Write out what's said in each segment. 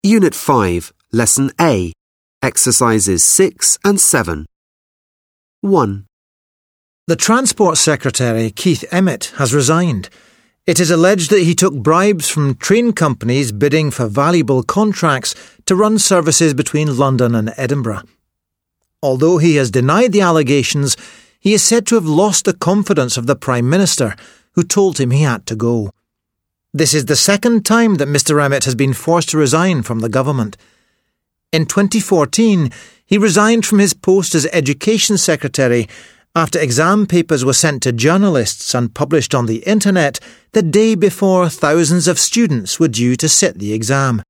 Unit 5, Lesson A, Exercises 6 and 7. 1. The Transport Secretary, Keith Emmett, has resigned. It is alleged that he took bribes from train companies bidding for valuable contracts to run services between London and Edinburgh. Although he has denied the allegations, he is said to have lost the confidence of the Prime Minister, who told him he had to go. This is the second time that Mr Emmett has been forced to resign from the government. In 2014, he resigned from his post as Education Secretary after exam papers were sent to journalists and published on the internet the day before thousands of students were due to sit the exam.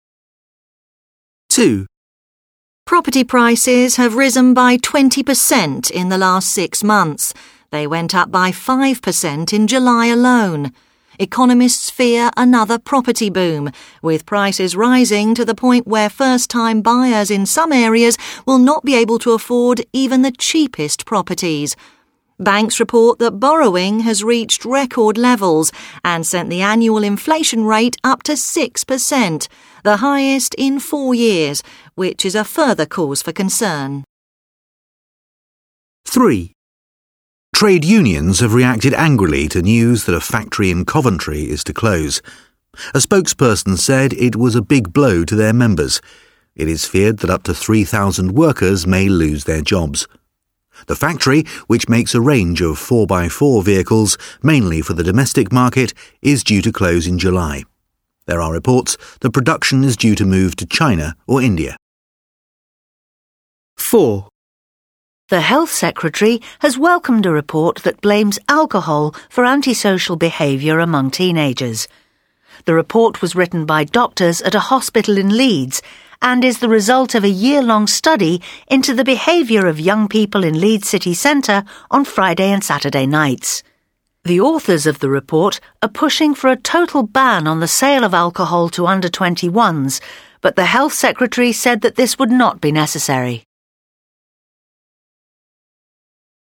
2. Property prices have risen by 20% in the last 6 months. They went up by 5% in July alone. Economists fear another property boom, with prices rising to the point where first-time buyers in some areas will not be able to afford even the cheapest properties. Banks report that borrowing has reached record levels and sent the annual inflation rate up to 6%, the highest in 4 years, which is a further cause for concern. 3. Trade unions have reacted angrily to news that a factory in Coventry is to close. A spokesperson said it was a big blow to their members. It is feared that up to 3,000 workers may lose their jobs. The factory, which makes a range of 4x4 vehicles, mainly for the domestic market, is due to close in July. There are reports that production is due to move to China or India. 4. The Health Secretary has welcomed a report that blames alcohol for antisocial behaviour among teenagers. The report was written by doctors at a hospital in Leeds and is the result of a year-long study into the behaviour of young people in Leeds city centre on Friday and Saturday nights. The authors of the report are pushing for a total ban on the sale of alcohol to under 21s, but the Health Secretary said that this would not be necessary.